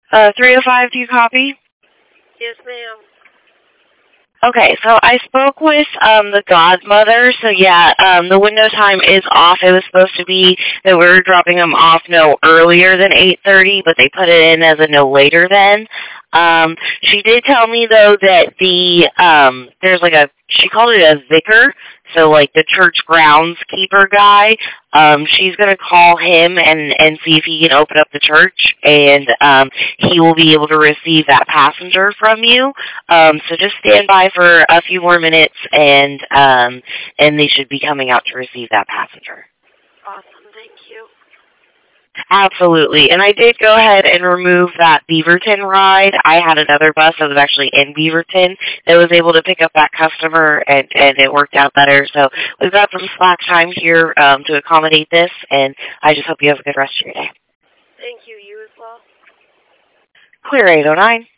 305, do you copy? Yes, ma'am. Okay, so I spoke with the godmother, so yeah, the window time is off. It was supposed to be that we were dropping them off no earlier than 8:30, but they put it in as a no later than. She did tell me, though, that there's like she called it a vicar, so like the church groundskeeper guy. She's going to call him and see if he can open up the church, and he will be able to receive that passenger from you. So just stand by for a few more minutes, and they should be coming out to receive that passenger. Awesome, thank you. Absolutely. And I did go ahead and remove that Beaverton ride. I had another bus that was actually in Beaverton that was able to pick up that customer, and it worked out better. So we've got some slack time here to accommodate this, and I just hope you have a good rest of your day. Thank you. You as well. Clear 809.